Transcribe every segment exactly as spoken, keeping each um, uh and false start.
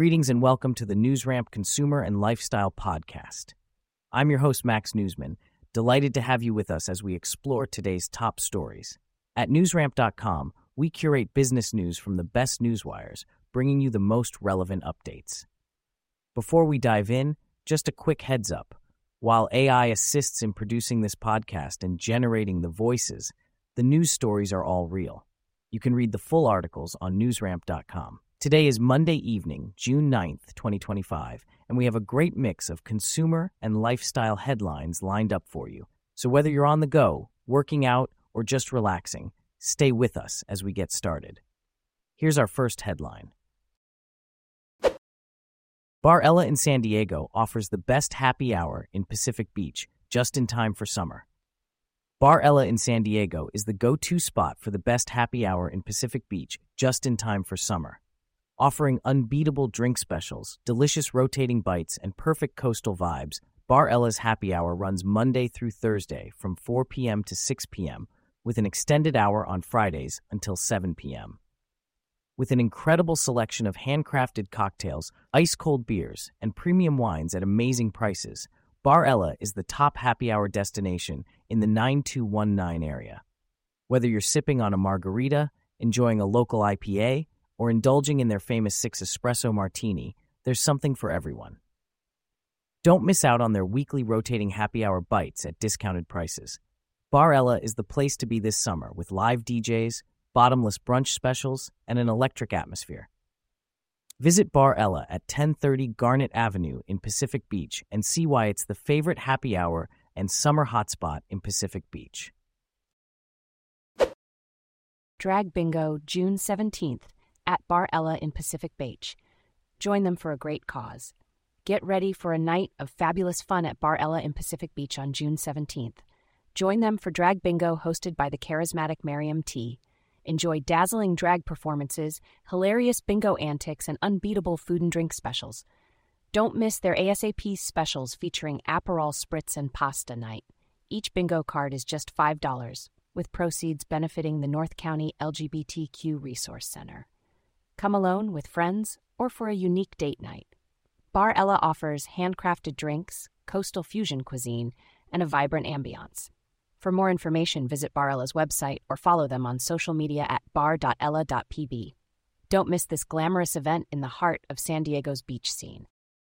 Greetings and welcome to the NewsRamp Consumer and Lifestyle Podcast. I'm your host, Max Newsman, delighted to have you with us as we explore today's top stories. At newsramp dot com, we curate business news from the best newswires, bringing you the most relevant updates. Before we dive in, just a quick heads up. While A I assists in producing this podcast and generating the voices, the news stories are all real. You can read the full articles on newsramp dot com. Today is Monday evening, June ninth, twenty twenty-five, and we have a great mix of consumer and lifestyle headlines lined up for you. So whether you're on the go, working out, or just relaxing, stay with us as we get started. Here's our first headline. Bar Ella in San Diego offers the best happy hour in Pacific Beach, just in time for summer. Bar Ella in San Diego is the go-to spot for the best happy hour in Pacific Beach, just in time for summer. Offering unbeatable drink specials, delicious rotating bites, and perfect coastal vibes, Bar Ella's happy hour runs Monday through Thursday from four p.m. to six p.m., with an extended hour on Fridays until seven p.m. With an incredible selection of handcrafted cocktails, ice-cold beers, and premium wines at amazing prices, Bar Ella is the top happy hour destination in the nine two one nine area. Whether you're sipping on a margarita, enjoying a local I P A, or indulging in their famous six espresso martini, there's something for everyone. Don't miss out on their weekly rotating happy hour bites at discounted prices. Bar Ella is the place to be this summer with live D Js, bottomless brunch specials, and an electric atmosphere. Visit Bar Ella at ten thirty Garnet Avenue in Pacific Beach and see why it's the favorite happy hour and summer hotspot in Pacific Beach. Drag Bingo, June seventeenth, at Bar Ella in Pacific Beach. Join them for a great cause. Get ready for a night of fabulous fun at Bar Ella in Pacific Beach on June seventeenth. Join them for Drag Bingo hosted by the charismatic Miriam T. Enjoy dazzling drag performances, hilarious bingo antics, and unbeatable food and drink specials. Don't miss their ASAP specials featuring Aperol Spritz and Pasta Night. Each bingo card is just five dollars, with proceeds benefiting the North County L G B T Q Resource Center. Come alone, with friends, or for a unique date night. Bar Ella offers handcrafted drinks, coastal fusion cuisine, and a vibrant ambiance. For more information, visit Bar Ella's website or follow them on social media at bar dot ella dot p b. Don't miss this glamorous event in the heart of San Diego's beach scene.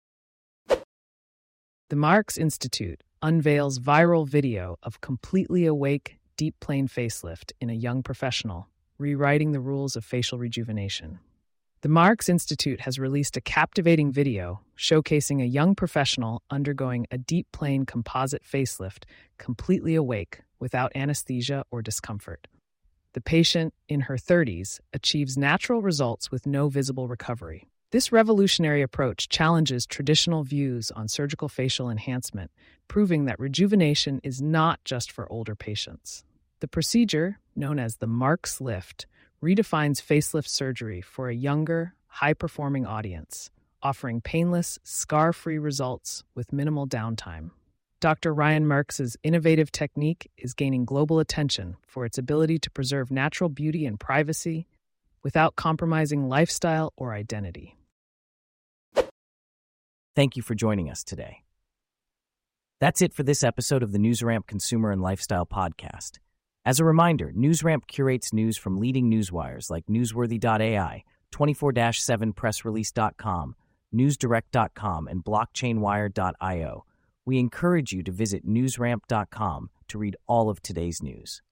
The Marks Institute unveils viral video of completely awake, deep plane facelift in a young professional, rewriting the rules of facial rejuvenation. The Marks Institute has released a captivating video showcasing a young professional undergoing a deep plane composite facelift, completely awake, without anesthesia or discomfort. The patient, in her thirties, achieves natural results with no visible recovery. This revolutionary approach challenges traditional views on surgical facial enhancement, proving that rejuvenation is not just for older patients. The procedure, known as the Marks Lift, redefines facelift surgery for a younger, high-performing audience, offering painless, scar-free results with minimal downtime. Doctor Ryan Marks's innovative technique is gaining global attention for its ability to preserve natural beauty and privacy without compromising lifestyle or identity. Thank you for joining us today. That's it for this episode of the NewsRamp Consumer and Lifestyle Podcast. As a reminder, NewsRamp curates news from leading newswires like newsworthy dot A I, twenty-four seven press release dot com, newsdirect dot com, and blockchain wire dot io. We encourage you to visit newsramp dot com to read all of today's news.